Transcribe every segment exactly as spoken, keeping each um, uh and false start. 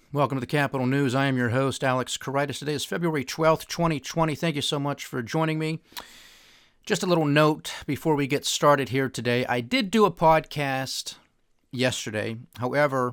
Welcome to the Capital News. I am your host, Alex Koritis. Today is February twelfth, twenty twenty. Thank you so much for joining me. Just a little note before we get started here today. I did do a podcast yesterday. However,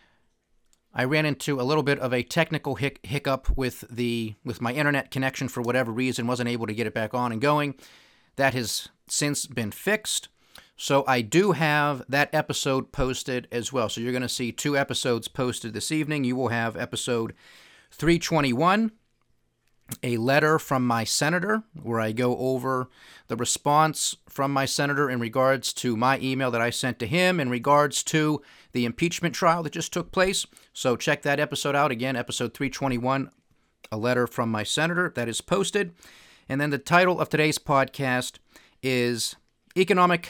I ran into a little bit of a technical hic- hiccup with the with my internet connection for whatever reason. Wasn't able to get it back on and going. That has since been fixed. So I do have that episode posted as well. So you're going to see two episodes posted this evening. You will have episode three twenty-one, a letter from my senator, where I go over the response from my senator in regards to my email that I sent to him in regards to the impeachment trial that just took place. So check that episode out. Again, episode three twenty-one, a letter from my senator, that is posted. And then the title of today's podcast is Economic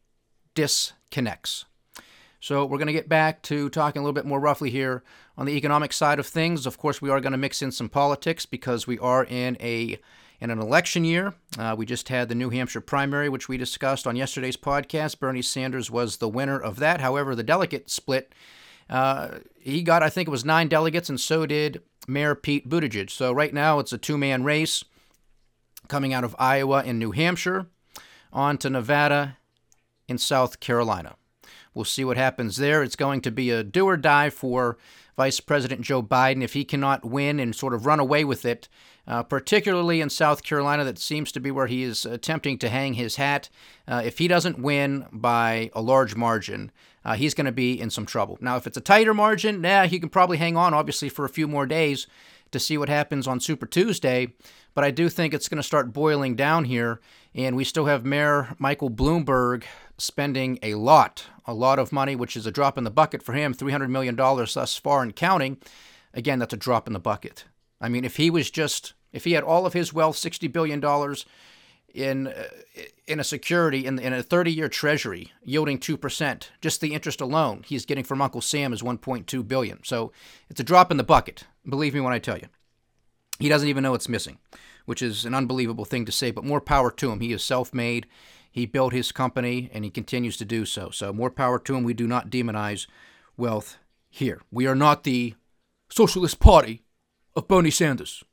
Disconnects. So we're going to get back to talking a little bit more roughly here on the economic side of things. Of course, we are going to mix in some politics because we are in a in an election year. Uh, we just had the New Hampshire primary, which we discussed on yesterday's podcast. Bernie Sanders was the winner of that. However, the delegate split, uh, he got, I think it was nine delegates, and so did Mayor Pete Buttigieg. So right now it's a two-man race coming out of Iowa and New Hampshire on to Nevada in South Carolina. We'll see what happens there. It's going to be a do or die for Vice President Joe Biden if he cannot win and sort of run away with it, uh, particularly in South Carolina. That seems to be where he is attempting to hang his hat. Uh, if he doesn't win by a large margin, uh, he's going to be in some trouble. Now, if it's a tighter margin, nah, he can probably hang on, obviously, for a few more days to see what happens on Super Tuesday. But I do think it's going to start boiling down here, and we still have Mayor Michael Bloomberg spending a lot, a lot of money, which is a drop in the bucket for him, three hundred million dollars thus far and counting. Again, that's a drop in the bucket. I mean, if he was just, if he had all of his wealth, sixty billion dollars in uh, in a security, in, in a thirty-year treasury, yielding two percent, just the interest alone he's getting from Uncle Sam is one point two billion dollars. So it's a drop in the bucket, believe me when I tell you. He doesn't even know it's missing, which is an unbelievable thing to say, but more power to him. He is self-made. He built his company, and he continues to do so. So more power to him. We do not demonize wealth here. We are not the Socialist Party of Bernie Sanders.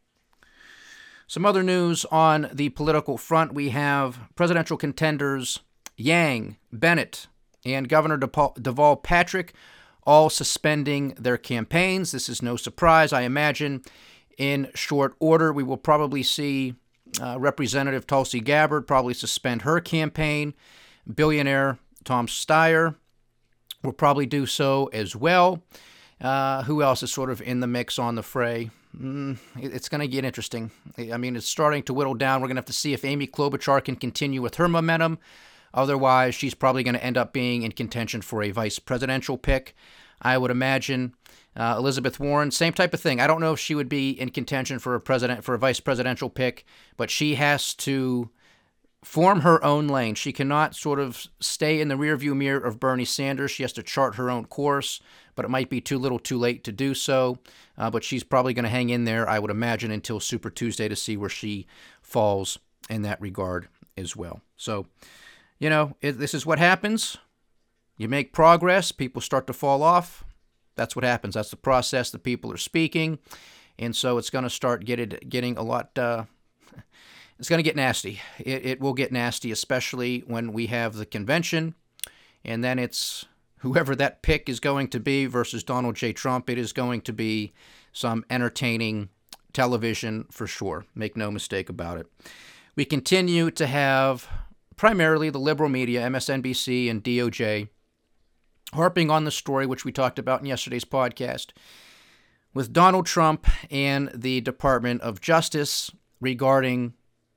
Some other news on the political front. We have presidential contenders Yang, Bennett, and Governor Deval Patrick all suspending their campaigns. This is no surprise, I imagine. In short order, we will probably see uh, Representative Tulsi Gabbard probably suspend her campaign. Billionaire Tom Steyer will probably do so as well. Uh, who else is sort of in the mix on the fray? Mm, it's going to get interesting. I mean, it's starting to whittle down. We're going to have to see if Amy Klobuchar can continue with her momentum. Otherwise, she's probably going to end up being in contention for a vice presidential pick, I would imagine. Uh, Elizabeth Warren, same type of thing. I don't know if she would be in contention for a president for a vice presidential pick, but she has to form her own lane. She cannot sort of stay in the rearview mirror of Bernie Sanders. She has to chart her own course, but it might be too little too late to do so. Uh, but she's probably going to hang in there, I would imagine, until Super Tuesday to see where she falls in that regard as well. So, you know, it, this is what happens. You make progress, people start to fall off. That's what happens. That's the process that people are speaking. And so it's going to start getting, getting a lot, uh, it's going to get nasty. It, it will get nasty, especially when we have the convention. And then it's whoever that pick is going to be versus Donald J. Trump. It is going to be some entertaining television for sure. Make no mistake about it. We continue to have primarily the liberal media, M S N B C and D O J, harping on the story which we talked about in yesterday's podcast with Donald Trump and the Department of Justice regarding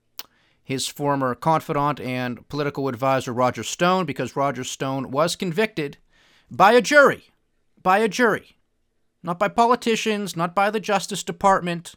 his former confidant and political advisor, Roger Stone, because Roger Stone was convicted by a jury, by a jury, not by politicians, not by the Justice Department,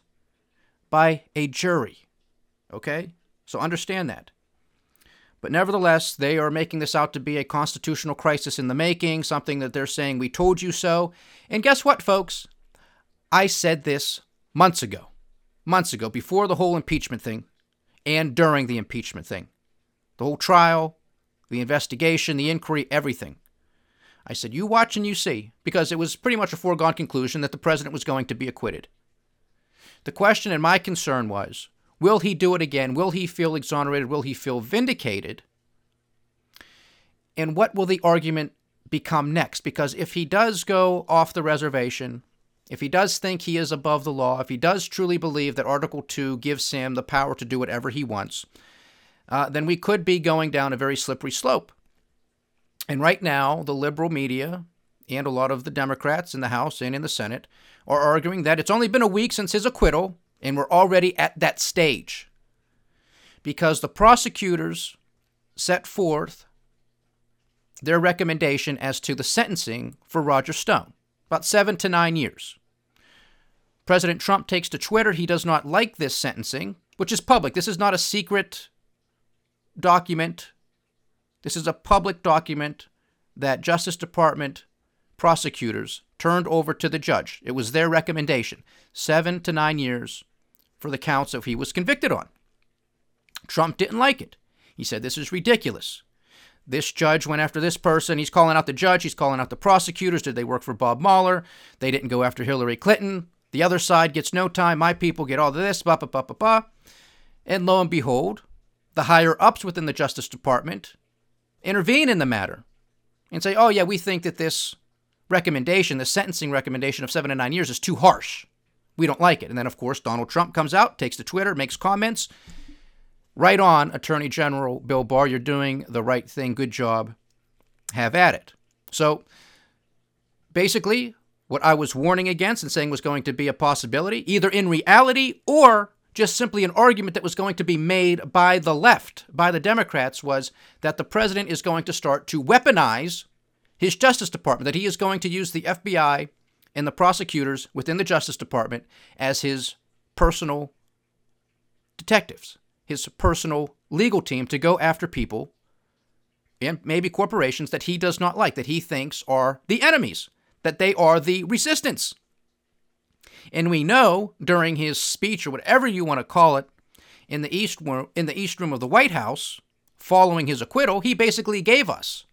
by a jury. Okay? So understand that. But nevertheless, they are making this out to be a constitutional crisis in the making, something that they're saying, we told you so. And guess what, folks? I said this months ago, months ago, before the whole impeachment thing and during the impeachment thing. The whole trial, the investigation, the inquiry, everything. I said, you watch and you see, because it was pretty much a foregone conclusion that the president was going to be acquitted. The question and my concern was, will he do it again? Will he feel exonerated? Will he feel vindicated? And what will the argument become next? Because if he does go off the reservation, if he does think he is above the law, if he does truly believe that Article two gives him the power to do whatever he wants, uh, then we could be going down a very slippery slope. And right now, the liberal media and a lot of the Democrats in the House and in the Senate are arguing that it's only been a week since his acquittal, and we're already at that stage. Because the prosecutors set forth their recommendation as to the sentencing for Roger Stone, about seven to nine years. President Trump takes to Twitter he does not like this sentencing, which is public. This is not a secret document. This is a public document that Justice Department prosecutors turned over to the judge. It was their recommendation, seven to nine years for the counts that he was convicted on. Trump didn't like it. He said, this is ridiculous. This judge went after this person. He's calling out the judge. He's calling out the prosecutors. Did they work for Bob Mueller? They didn't go after Hillary Clinton. The other side gets no time. My people get all of this, blah, blah, blah, blah, blah. And lo and behold, the higher-ups within the Justice Department intervene in the matter and say, oh, yeah, we think that this recommendation, the sentencing recommendation of seven to nine years is too harsh. We don't like it. And then, of course, Donald Trump comes out, takes to Twitter, makes comments. Right on, Attorney General Bill Barr, you're doing the right thing. Good job. Have at it. So, basically, what I was warning against and saying was going to be a possibility, either in reality or just simply an argument that was going to be made by the left, by the Democrats, was that the president is going to start to weaponize his Justice Department, that he is going to use the F B I and the prosecutors within the Justice Department as his personal detectives, his personal legal team to go after people and maybe corporations that he does not like, that he thinks are the enemies, that they are the resistance. And we know during his speech, or whatever you want to call it, in the East in the East Room of the White House, following his acquittal, he basically gave us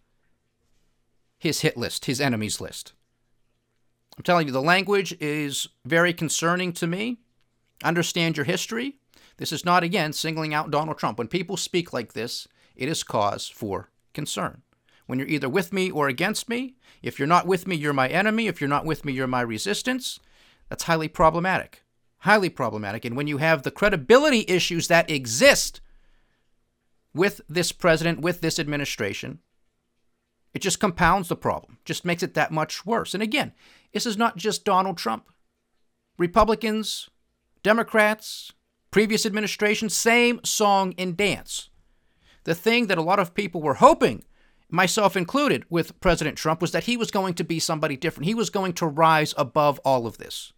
his hit list, his enemies list. I'm telling you, the language is very concerning to me. Understand your history. This is not, again, singling out Donald Trump. When people speak like this, it is cause for concern. When you're either with me or against me, if you're not with me, you're my enemy. If you're not with me, you're my resistance. That's highly problematic. Highly problematic. And when you have the credibility issues that exist with this president, with this administration, it just compounds the problem, just makes it that much worse. And again, this is not just Donald Trump. Republicans, Democrats, previous administration, same song and dance. The thing that a lot of people were hoping, myself included, with President Trump was that he was going to be somebody different. He was going to rise above all of this.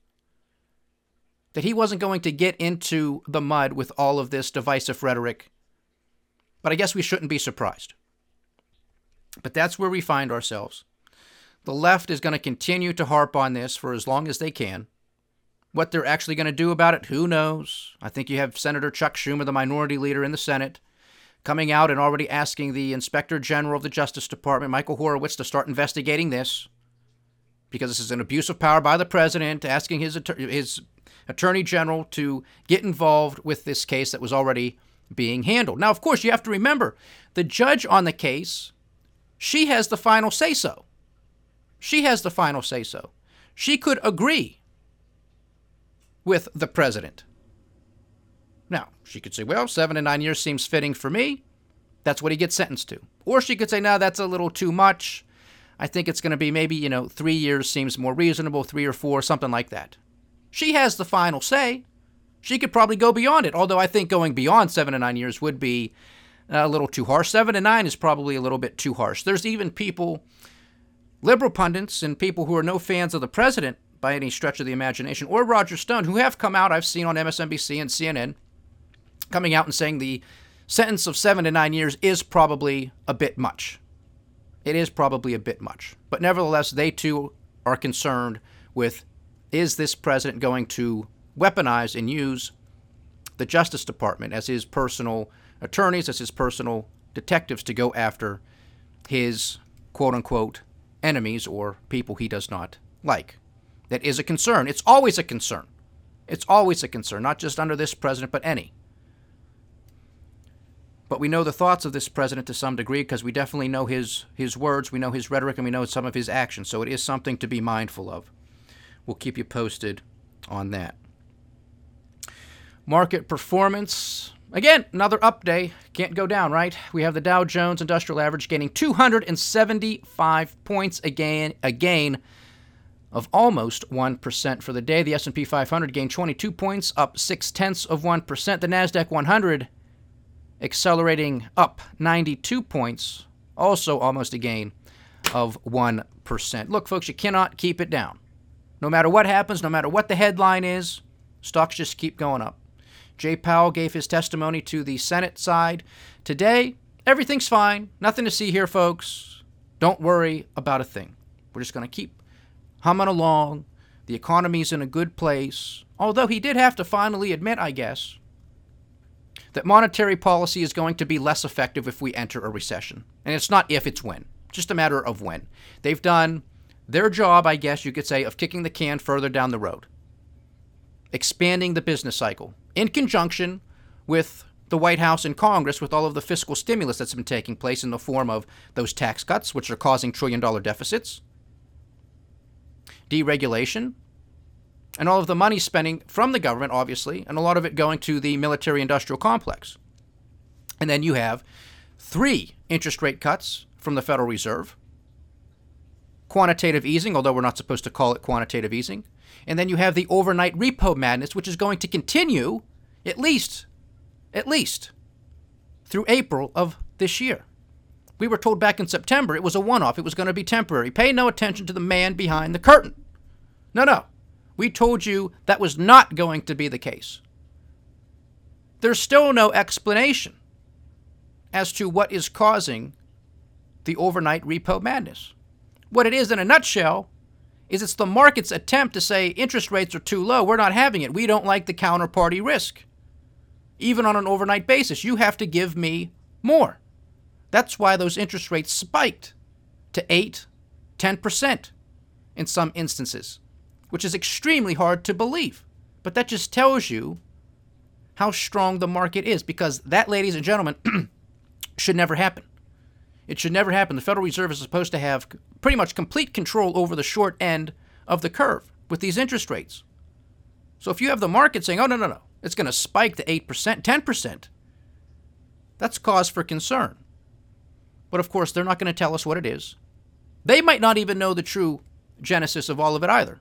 That he wasn't going to get into the mud with all of this divisive rhetoric. But I guess we shouldn't be surprised. But that's where we find ourselves. The left is going to continue to harp on this for as long as they can. What they're actually going to do about it, who knows? I think you have Senator Chuck Schumer, the minority leader in the Senate, coming out and already asking the Inspector General of the Justice Department, Michael Horowitz, to start investigating this, because this is an abuse of power by the president, asking his, his Attorney General to get involved with this case that was already being handled. Now, of course, you have to remember, the judge on the case, she has the final say-so. She has the final say-so. She could agree with the president. Now, she could say, well, seven to nine years seems fitting for me. That's what he gets sentenced to. Or she could say, no, that's a little too much. I think it's going to be maybe, you know, three years seems more reasonable, three or four, something like that. She has the final say. She could probably go beyond it, although I think going beyond seven to nine years would be a little too harsh. Seven to nine is probably a little bit too harsh. There's even people, liberal pundits and people who are no fans of the president by any stretch of the imagination, or Roger Stone, who have come out, I've seen on M S N B C and C N N, coming out and saying the sentence of seven to nine years is probably a bit much. It is probably a bit much. But nevertheless, they too are concerned with, is this president going to weaponize and use the Justice Department as his personal attorneys, as his personal detectives to go after his quote-unquote enemies or people he does not like. That is a concern. It's always a concern. It's always a concern, not just under this president, but any. But we know the thoughts of this president to some degree because we definitely know his, his words, we know his rhetoric, and we know some of his actions. So it is something to be mindful of. We'll keep you posted on that. Market performance. Again, another up day. Can't go down, right? We have the Dow Jones Industrial Average gaining two hundred seventy-five points, again, a gain of almost one percent for the day. The S and P five hundred gained twenty-two points, up six-tenths of one percent. The NASDAQ one hundred accelerating up ninety-two points, also almost a gain of one percent. Look, folks, you cannot keep it down. No matter what happens, no matter what the headline is, stocks just keep going up. Jay Powell gave his testimony to the Senate side today. Everything's fine. Nothing to see here, folks. Don't worry about a thing. We're just going to keep humming along. The economy's in a good place. Although he did have to finally admit, I guess, that monetary policy is going to be less effective if we enter a recession. And it's not if, it's when. Just a matter of when. They've done their job, I guess you could say, of kicking the can further down the road. Expanding the business cycle in conjunction with the White House and Congress with all of the fiscal stimulus that's been taking place in the form of those tax cuts, which are causing trillion-dollar deficits, deregulation, and all of the money spending from the government, obviously, and a lot of it going to the military-industrial complex. And then you have three interest rate cuts from the Federal Reserve, quantitative easing, although we're not supposed to call it quantitative easing, and then you have the overnight repo madness, which is going to continue at least, at least, through April of this year. We were told back in September it was a one-off. It was going to be temporary. Pay no attention to the man behind the curtain. No, no. We told you that was not going to be the case. There's still no explanation as to what is causing the overnight repo madness. What it is in a nutshell is it's the market's attempt to say interest rates are too low. We're not having it. We don't like the counterparty risk. Even on an overnight basis, you have to give me more. That's why those interest rates spiked to eight, ten percent in some instances, which is extremely hard to believe. But that just tells you how strong the market is, because that, ladies and gentlemen, should never happen. It should never happen. The Federal Reserve is supposed to have pretty much complete control over the short end of the curve with these interest rates. So if you have the market saying, oh, no, no, no, it's going to spike to eight percent, ten percent, that's cause for concern. But of course, they're not going to tell us what it is. They might not even know the true genesis of all of it either.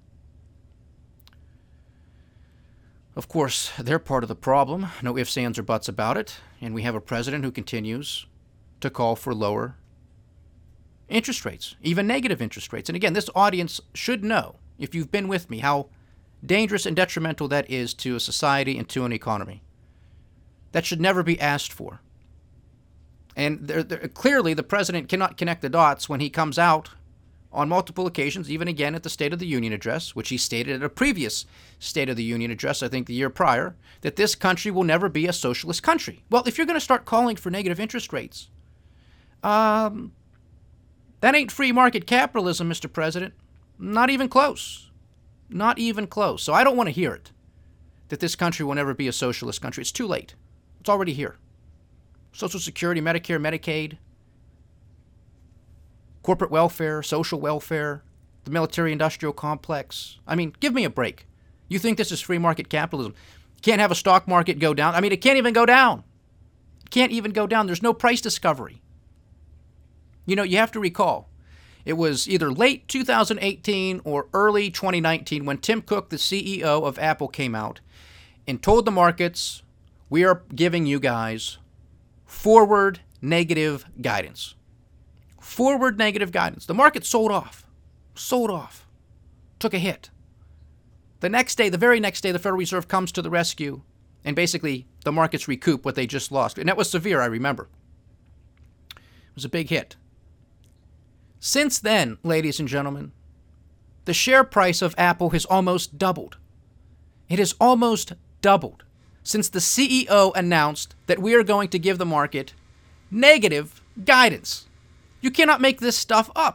Of course, they're part of the problem. No ifs, ands, or buts about it. And we have a president who continues to call for lower interest rates, even negative interest rates. And again, this audience should know, if you've been with me, how dangerous and detrimental that is to a society and to an economy. That should never be asked for. And they're, they're, clearly, the president cannot connect the dots when he comes out on multiple occasions, even again at the State of the Union address, which he stated at a previous State of the Union address, I think the year prior, that this country will never be a socialist country. Well, if you're going to start calling for negative interest rates, um, that ain't free market capitalism, Mister President. Not even close. Not even close. So I don't want to hear it, that this country will never be a socialist country. It's too late. It's already here. Social Security, Medicare, Medicaid, corporate welfare, social welfare, the military-industrial complex. I mean, give me a break. You think this is free market capitalism? Can't have a stock market go down? I mean, it can't even go down. It can't even go down. There's no price discovery. You know, you have to recall, it was either late two thousand eighteen or early twenty nineteen when Tim Cook, the C E O of Apple, came out and told the markets, we are giving you guys forward negative guidance. Forward negative guidance. The market sold off. Sold off. Took a hit. The next day, the very next day, the Federal Reserve comes to the rescue, and basically the markets recoup what they just lost. And that was severe, I remember. It was a big hit. Since then, ladies and gentlemen, the share price of Apple has almost doubled. It has almost doubled since the C E O announced that we are going to give the market negative guidance. You cannot make this stuff up.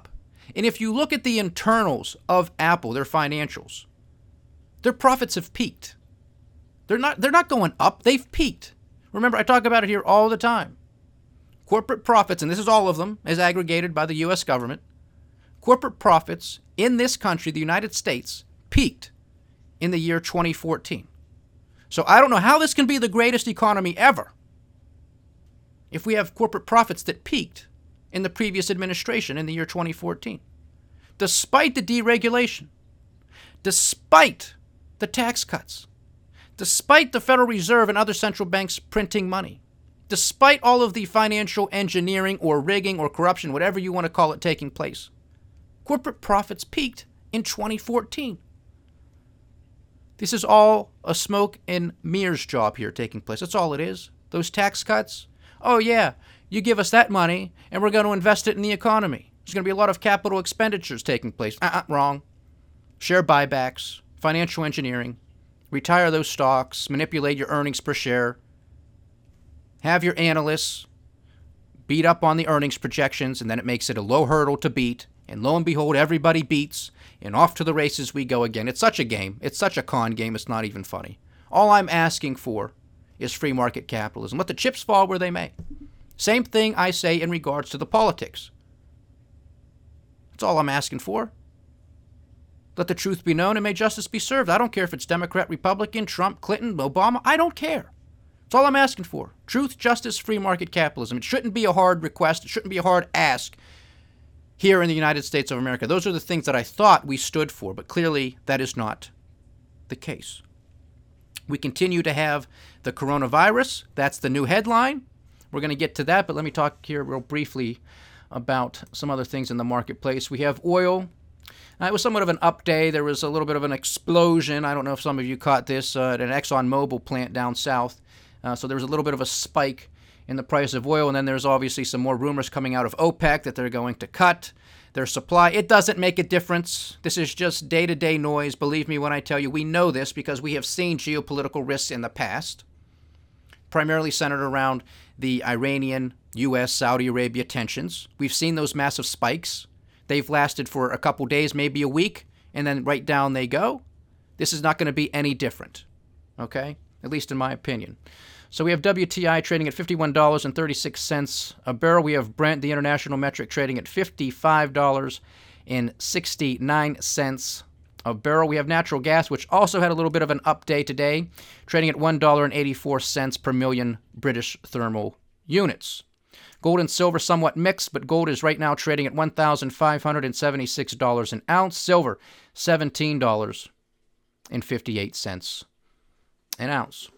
And if you look at the internals of Apple, their financials, their profits have peaked. They're not, they're not going up. They've peaked. Remember, I talk about it here all the time. Corporate profits, and this is all of them, as aggregated by the U S government, corporate profits in this country, the United States, peaked in the year twenty fourteen. So I don't know how this can be the greatest economy ever if we have corporate profits that peaked in the previous administration in the year twenty fourteen. Despite the deregulation, despite the tax cuts, despite the Federal Reserve and other central banks printing money, despite all of the financial engineering or rigging or corruption, whatever you want to call it, taking place, corporate profits peaked in twenty fourteen. This is all a smoke and mirrors job here taking place. That's all it is. Those tax cuts, oh yeah, you give us that money and we're going to invest it in the economy. There's going to be a lot of capital expenditures taking place. Uh-uh, wrong. Share buybacks, financial engineering, retire those stocks, manipulate your earnings per share, have your analysts beat up on the earnings projections, and then it makes it a low hurdle to beat. And lo and behold, everybody beats, and off to the races we go again. It's such a game. It's such a con game, it's not even funny. All I'm asking for is free market capitalism. Let the chips fall where they may. Same thing I say in regards to the politics. That's all I'm asking for. Let the truth be known and may justice be served. I don't care if it's Democrat, Republican, Trump, Clinton, Obama. I don't care. That's all I'm asking for. Truth, justice, free market capitalism. It shouldn't be a hard request. It shouldn't be a hard ask here in the United States of America. Those are the things that I thought we stood for, but clearly that is not the case. We continue to have the coronavirus. That's the new headline. We're going to get to that, but let me talk here real briefly about some other things in the marketplace. We have oil. Uh, it was somewhat of an up day. There was a little bit of an explosion. I don't know if some of you caught this uh, at an ExxonMobil plant down south. Uh, so there was a little bit of a spike in the price of oil, and then there's obviously some more rumors coming out of OPEC that they're going to cut their supply. It doesn't make a difference. This is just day-to-day noise. Believe me when I tell you, we know this because we have seen geopolitical risks in the past, primarily centered around the Iranian, U S, Saudi Arabia tensions. We've seen those massive spikes. They've lasted for a couple days, maybe a week, and then right down they go. This is not going to be any different, okay? At least in my opinion. So we have W T I trading at fifty-one dollars and thirty-six cents a barrel. We have Brent, the international metric, trading at fifty-five dollars and sixty-nine cents a barrel. We have natural gas, which also had a little bit of an up day today, trading at one dollar and eighty-four cents per million British thermal units. Gold and silver somewhat mixed, but gold is right now trading at one thousand five hundred seventy-six dollars an ounce. Silver, seventeen dollars and fifty-eight cents an ounce.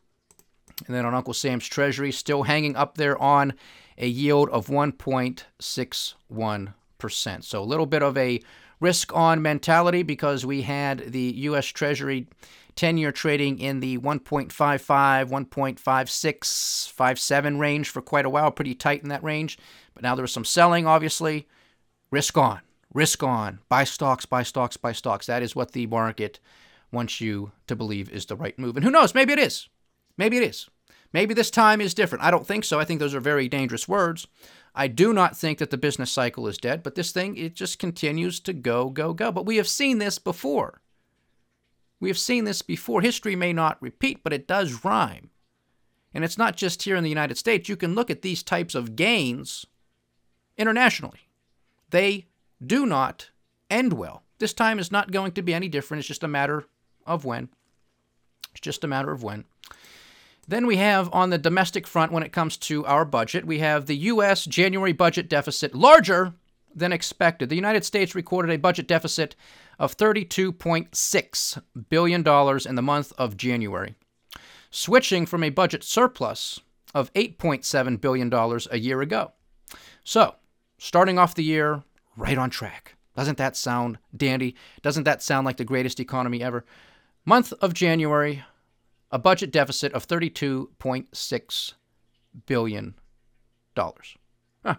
And then on Uncle Sam's Treasury, still hanging up there on a yield of one point six one percent. So a little bit of a risk-on mentality because we had the U S Treasury ten-year trading in the one point five five, one point five six, five seven range for quite a while, pretty tight in that range. But now there was some selling, obviously. Risk on, risk on. Buy stocks, buy stocks, buy stocks. That is what the market wants you to believe is the right move. And who knows, maybe it is. Maybe it is. Maybe this time is different. I don't think so. I think those are very dangerous words. I do not think that the business cycle is dead, but this thing, it just continues to go, go, go. But we have seen this before. We have seen this before. History may not repeat, but it does rhyme. And it's not just here in the United States. You can look at these types of gains internationally. They do not end well. This time is not going to be any different. It's just a matter of when. It's just a matter of when. Then we have on the domestic front, when it comes to our budget, we have the U S January budget deficit larger than expected. The United States recorded a budget deficit of thirty-two point six billion dollars in the month of January, switching from a budget surplus of eight point seven billion dollars a year ago. So, starting off the year right on track. Doesn't that sound dandy? Doesn't that sound like the greatest economy ever? Month of January, a budget deficit of thirty-two point six billion dollars. Huh.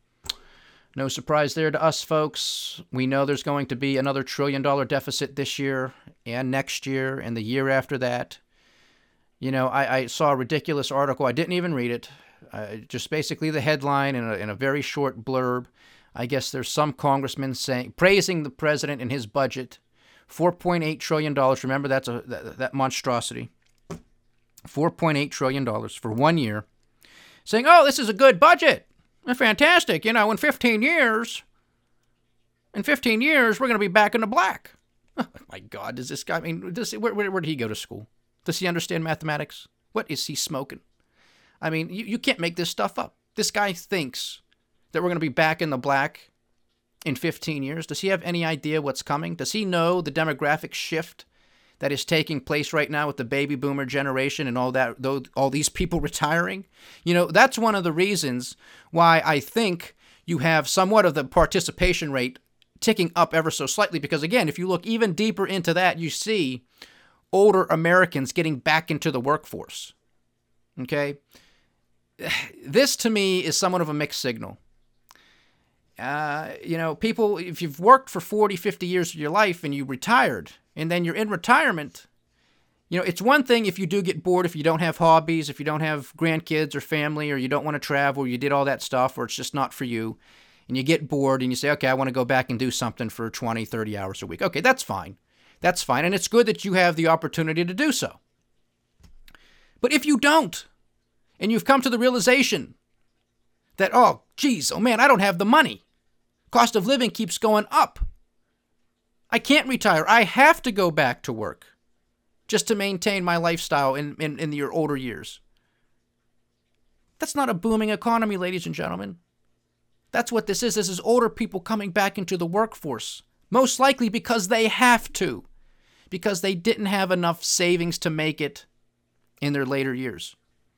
No surprise there to us, folks. We know there's going to be another trillion dollar deficit this year and next year and the year after that. You know, I, I saw a ridiculous article. I didn't even read it. Uh, just basically the headline and a, and a very short blurb I guess there's some congressmen saying, praising the president and his budget, four point eight trillion dollars. Remember, that's a that, that monstrosity. four point eight trillion dollars for one year, saying, oh, this is a good budget. Fantastic. You know, in fifteen years, in fifteen years, we're going to be back in the black. Oh, my God, does this guy, I mean, does, where, where, where did he go to school? Does he understand mathematics? What is he smoking? I mean, you, you can't make this stuff up. This guy thinks that we're going to be back in the black in fifteen years. Does he have any idea what's coming? Does he know the demographic shift that is taking place right now with the baby boomer generation and all that, all these people retiring? You know, that's one of the reasons why I think you have somewhat of the participation rate ticking up ever so slightly. Because again, if you look even deeper into that, you see older Americans getting back into the workforce. Okay? This to me is somewhat of a mixed signal. Uh, you know, people, if you've worked for forty, fifty years of your life and you retired, and then you're in retirement, you know, it's one thing if you do get bored, if you don't have hobbies, if you don't have grandkids or family, or you don't want to travel, or you did all that stuff, or it's just not for you, and you get bored and you say, okay, I want to go back and do something for twenty, thirty hours a week. Okay, that's fine. That's fine. And it's good that you have the opportunity to do so. But if you don't, and you've come to the realization that, oh, geez, oh man, I don't have the money. Cost of living keeps going up. I can't retire. I have to go back to work just to maintain my lifestyle in, in, in your older years. That's not a booming economy, ladies and gentlemen. That's what this is. This is older people coming back into the workforce, most likely because they have to, because they didn't have enough savings to make it in their later years.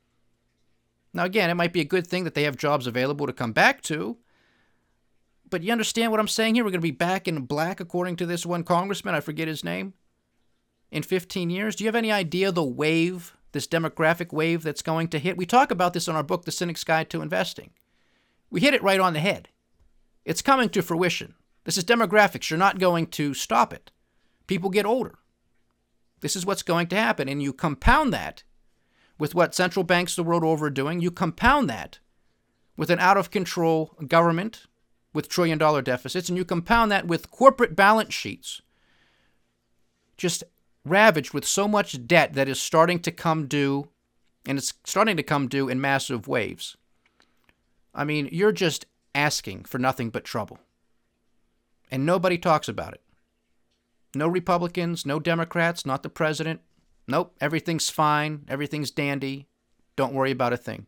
Now, again, it might be a good thing that they have jobs available to come back to, but you understand what I'm saying here? We're going to be back in black, according to this one congressman, I forget his name, in fifteen years. Do you have any idea the wave, this demographic wave that's going to hit? We talk about this in our book, The Cynic's Guide to Investing. We hit it right on the head. It's coming to fruition. This is demographics. You're not going to stop it. People get older. This is what's going to happen. And you compound that with what central banks the world over are doing. You compound that with an out-of-control government with trillion-dollar deficits, and you compound that with corporate balance sheets just ravaged with so much debt that is starting to come due, and it's starting to come due in massive waves. I mean, you're just asking for nothing but trouble. And nobody talks about it. No Republicans, no Democrats, not the president. Nope, everything's fine, everything's dandy. Don't worry about a thing.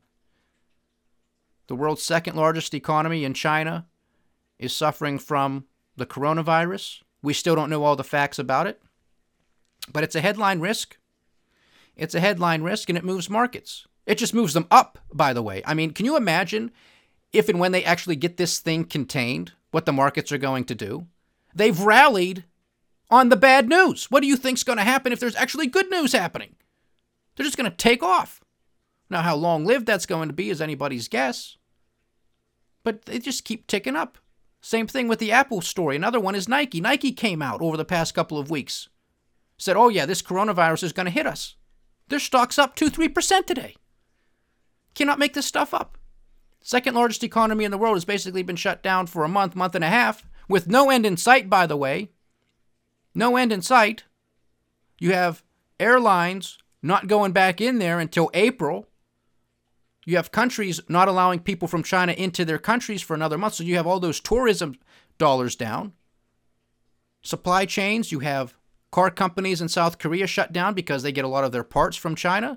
The world's second largest economy in China is suffering from the coronavirus. We still don't know all the facts about it, but it's a headline risk. It's a headline risk, and it moves markets. It just moves them up, by the way. I mean, can you imagine if and when they actually get this thing contained, what the markets are going to do? They've rallied on the bad news. What do you think's going to happen if there's actually good news happening? They're just going to take off. Now, how long-lived that's going to be is anybody's guess. But they just keep ticking up. Same thing with the Apple story. Another one is Nike. Nike came out over the past couple of weeks. Said, oh yeah, this coronavirus is going to hit us. Their stock's up two to three percent today. Cannot make this stuff up. Second largest economy in the world has basically been shut down for a month, month and a half, with no end in sight, by the way. No end in sight. You have airlines not going back in there until April. You have countries not allowing people from China into their countries for another month. So you have all those tourism dollars down. Supply chains, you have car companies in South Korea shut down because they get a lot of their parts from China.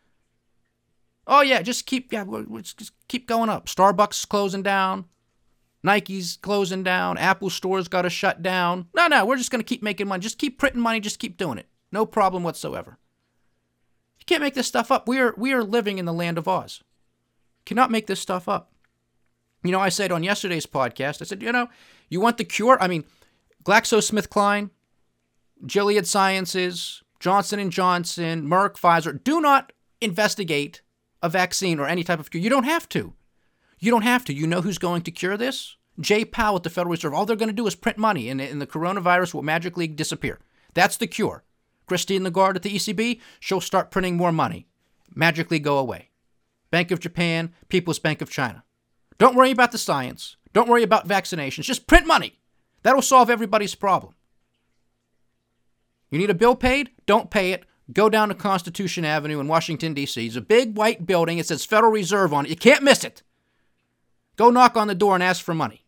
Oh yeah, just keep yeah, just keep going up. Starbucks closing down. Nike's closing down. Apple stores got to shut down. No, no, we're just going to keep making money. Just keep printing money. Just keep doing it. No problem whatsoever. You can't make this stuff up. We are we are living in the land of Oz. Cannot make this stuff up. You know, I said on yesterday's podcast, I said, you know, you want the cure? I mean, GlaxoSmithKline, Gilead Sciences, Johnson and Johnson, Merck, Pfizer, do not investigate a vaccine or any type of cure. You don't have to. You don't have to. You know who's going to cure this? Jay Powell at the Federal Reserve. All they're going to do is print money, and, and the coronavirus will magically disappear. That's the cure. Christine Lagarde at the E C B, she'll start printing more money. Magically go away. Bank of Japan, People's Bank of China. Don't worry about the science. Don't worry about vaccinations. Just print money. That'll solve everybody's problem. You need a bill paid? Don't pay it. Go down to Constitution Avenue in Washington, D C. It's a big white building. It says Federal Reserve on it. You can't miss it. Go knock on the door and ask for money.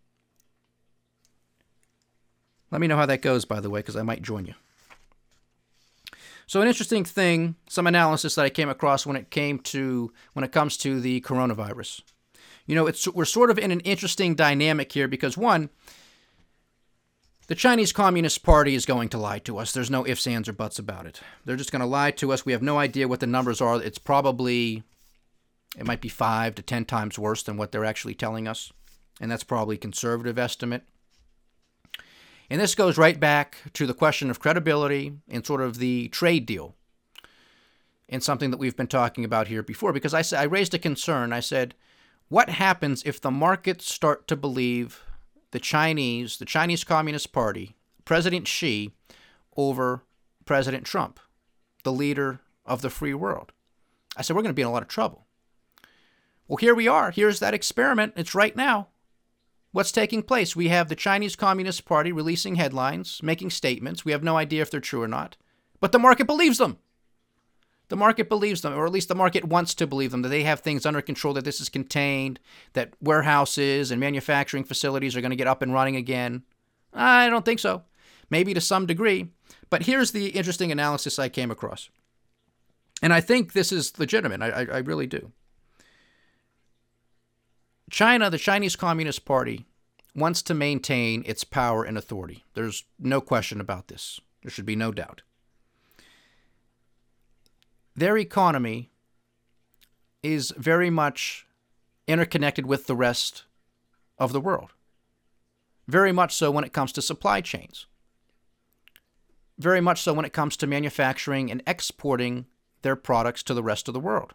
Let me know how that goes, by the way, because I might join you. So an interesting thing, some analysis that I came across when it came to when it comes to the coronavirus. You know, it's we're sort of in an interesting dynamic here because one, the Chinese Communist Party is going to lie to us. There's no ifs, ands, or buts about it. They're just going to lie to us. We have no idea what the numbers are. It's probably, it might be five to ten times worse than what they're actually telling us. And that's probably a conservative estimate. And this goes right back to the question of credibility and sort of the trade deal. And something that we've been talking about here before. Because I, said, I raised a concern. I said, what happens if the markets start to believe the Chinese, the Chinese Communist Party, President Xi, over President Trump, the leader of the free world? I said, we're going to be in a lot of trouble. Well, here we are. Here's that experiment. It's right now. What's taking place? We have the Chinese Communist Party releasing headlines, making statements. We have no idea if they're true or not. But the market believes them. The market believes them, or at least the market wants to believe them, that they have things under control, that this is contained, that warehouses and manufacturing facilities are going to get up and running again. I don't think so. Maybe to some degree. But here's the interesting analysis I came across. And I think this is legitimate. I, I, I really do. China, the Chinese Communist Party, wants to maintain its power and authority. There's no question about this. There should be no doubt. Their economy is very much interconnected with the rest of the world. Very much so when it comes to supply chains. Very much so when it comes to manufacturing and exporting their products to the rest of the world.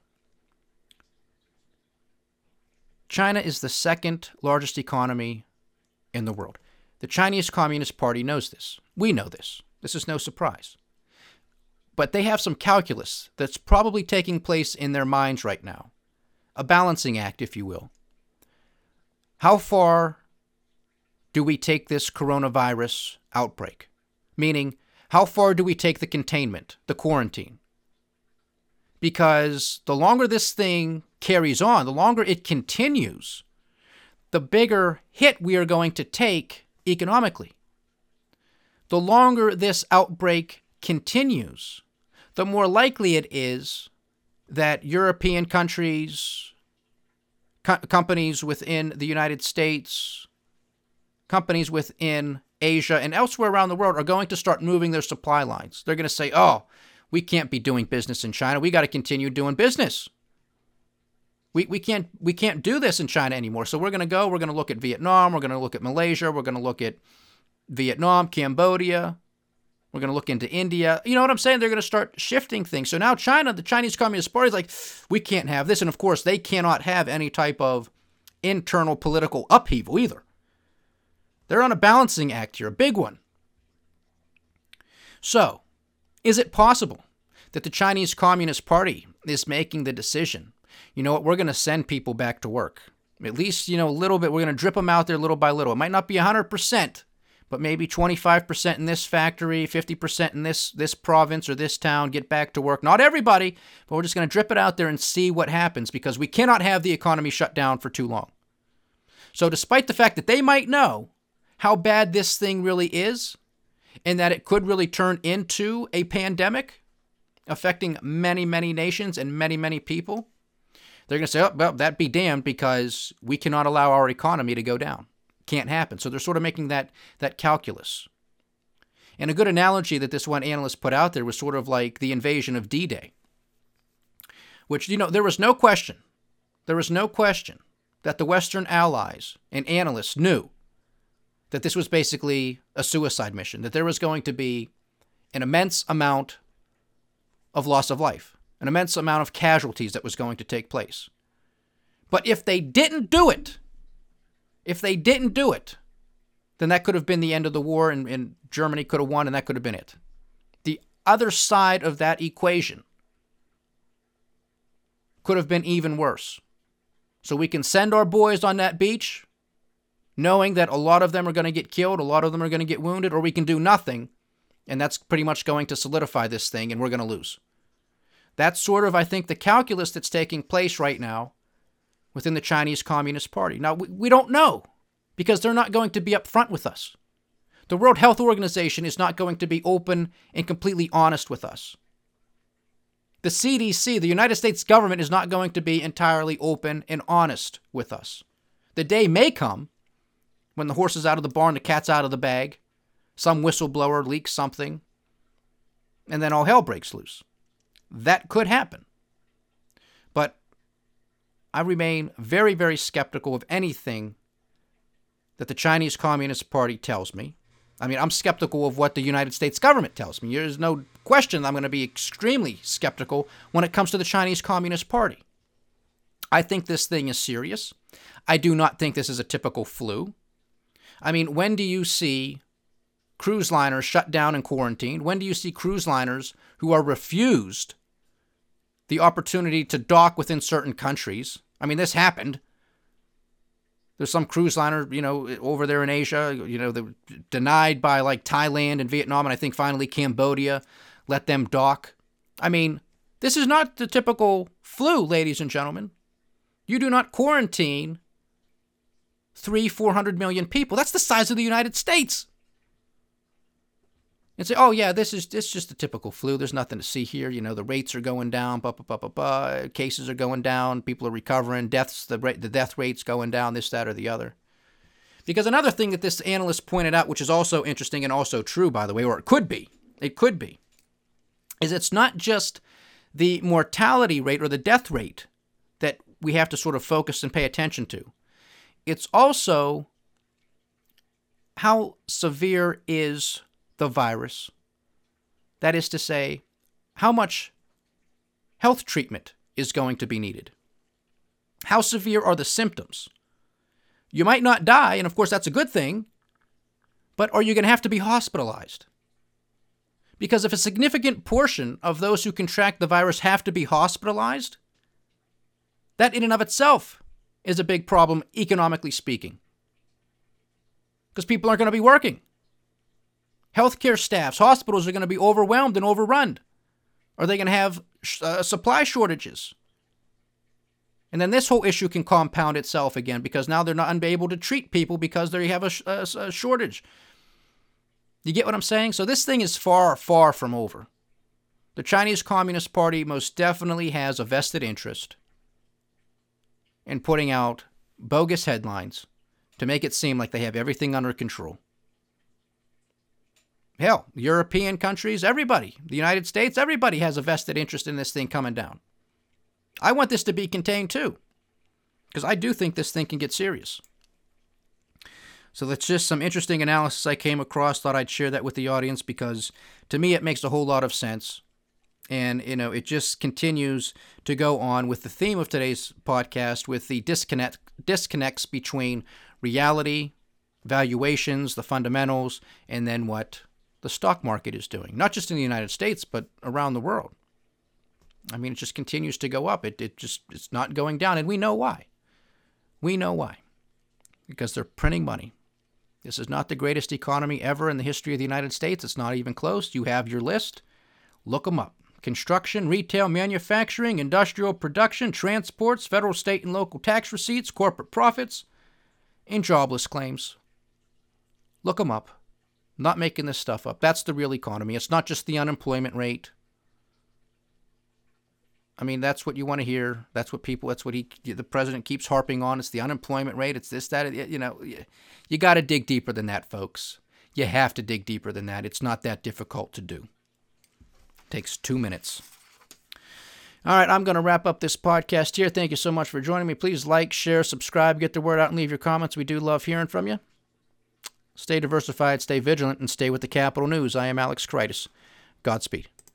China is the second largest economy in the world. The Chinese Communist Party knows this. We know this. This is no surprise. But they have some calculus that's probably taking place in their minds right now. A balancing act, if you will. How far do we take this coronavirus outbreak? Meaning, how far do we take the containment, the quarantine? Because the longer this thing carries on, the longer it continues, the bigger hit we are going to take economically. The longer this outbreak continues, the more likely it is that European countries, co- companies within the United States, companies within Asia, and elsewhere around the world are going to start moving their supply lines. They're going to say, oh, we can't be doing business in China. We got to continue doing business. We we can't we can't do this in China anymore. So we're going to go, we're going to look at Vietnam, we're going to look at Malaysia, we're going to look at Vietnam, Cambodia. We're going to look into India. You know what I'm saying? They're going to start shifting things. So now China, the Chinese Communist Party is like, we can't have this. And of course, they cannot have any type of internal political upheaval either. They're on a balancing act here, a big one. So, is it possible that the Chinese Communist Party is making the decision, you know what, we're going to send people back to work. At least, you know, a little bit. We're going to drip them out there little by little. It might not be one hundred percent. But maybe twenty-five percent in this factory, fifty percent in this this province or this town, get back to work. Not everybody, but we're just going to drip it out there and see what happens because we cannot have the economy shut down for too long. So despite the fact that they might know how bad this thing really is and that it could really turn into a pandemic affecting many, many nations and many, many people, they're going to say, oh, well, that be damned because we cannot allow our economy to go down. Can't happen. So they're sort of making that that calculus. And a good analogy that this one analyst put out there was sort of like the invasion of D-Day, which, you know, there was no question, there was no question that the Western allies and analysts knew that this was basically a suicide mission, that there was going to be an immense amount of loss of life, an immense amount of casualties that was going to take place. But if they didn't do it, If they didn't do it, then that could have been the end of the war and, and Germany could have won and that could have been it. The other side of that equation could have been even worse. So we can send our boys on that beach, knowing that a lot of them are going to get killed, a lot of them are going to get wounded, or we can do nothing, and that's pretty much going to solidify this thing, and we're going to lose. That's sort of, I think, the calculus that's taking place right now within the Chinese Communist Party. Now, we, we don't know, because they're not going to be upfront with us. The World Health Organization is not going to be open and completely honest with us. The C D C, the United States government, is not going to be entirely open and honest with us. The day may come when the horse is out of the barn, the cat's out of the bag, some whistleblower leaks something, and then all hell breaks loose. That could happen. But I remain very, very skeptical of anything that the Chinese Communist Party tells me. I mean, I'm skeptical of what the United States government tells me. There's no question I'm going to be extremely skeptical when it comes to the Chinese Communist Party. I think this thing is serious. I do not think this is a typical flu. I mean, when do you see cruise liners shut down and quarantined? When do you see cruise liners who are refused the opportunity to dock within certain countries? I mean, this happened. There's some cruise liner, you know, over there in Asia, you know, they were denied by like Thailand and Vietnam, and I think finally Cambodia let them dock. I mean, this is not the typical flu, ladies and gentlemen. You do not quarantine three, four hundred million people. That's the size of the United States. And say, oh yeah, this is this is just a typical flu. There's nothing to see here. You know, the rates are going down, blah, blah, blah, blah, blah. Cases are going down, people are recovering, deaths, the rate, the death rate's going down, this, that, or the other. Because another thing that this analyst pointed out, which is also interesting and also true, by the way, or it could be, it could be, is it's not just the mortality rate or the death rate that we have to sort of focus and pay attention to. It's also how severe is the virus. That is to say, how much health treatment is going to be needed. How severe are the symptoms? You might not die, and of course that's a good thing, but are you going to have to be hospitalized? Because if a significant portion of those who contract the virus have to be hospitalized, that in and of itself is a big problem, economically speaking. Because people aren't going to be working. Healthcare staffs, hospitals are going to be overwhelmed and overrun. Are they going to have uh, supply shortages? And then this whole issue can compound itself again because now they're not able to treat people because they have a, a, a shortage. You get what I'm saying? So this thing is far, far from over. The Chinese Communist Party most definitely has a vested interest in putting out bogus headlines to make it seem like they have everything under control. Hell, European countries, everybody, the United States, everybody has a vested interest in this thing coming down. I want this to be contained too, because I do think this thing can get serious. So that's just some interesting analysis I came across. Thought I'd share that with the audience because to me it makes a whole lot of sense. And, you know, it just continues to go on with the theme of today's podcast with the disconnect disconnects between reality, valuations, the fundamentals, and then what the stock market is doing. Not just in the United States, but around the world. I mean, it just continues to go up. It it just it's not going down, and we know why. We know why. Because they're printing money. This is not the greatest economy ever in the history of the United States. It's not even close. You have your list. Look them up. Construction, retail, manufacturing, industrial production, transports, federal, state, and local tax receipts, corporate profits, and jobless claims. Look them up. I'm not making this stuff up. That's the real economy. It's not just the unemployment rate. I mean, that's what you want to hear. That's what people, that's what he, the president keeps harping on. It's the unemployment rate. It's this, that, you know, you got to dig deeper than that, folks. You have to dig deeper than that. It's not that difficult to do. It takes two minutes. All right, I'm going to wrap up this podcast here. Thank you so much for joining me. Please like, share, subscribe, get the word out, and leave your comments. We do love hearing from you. Stay diversified, stay vigilant, and stay with the Capital News. I am Alex Kritis. Godspeed.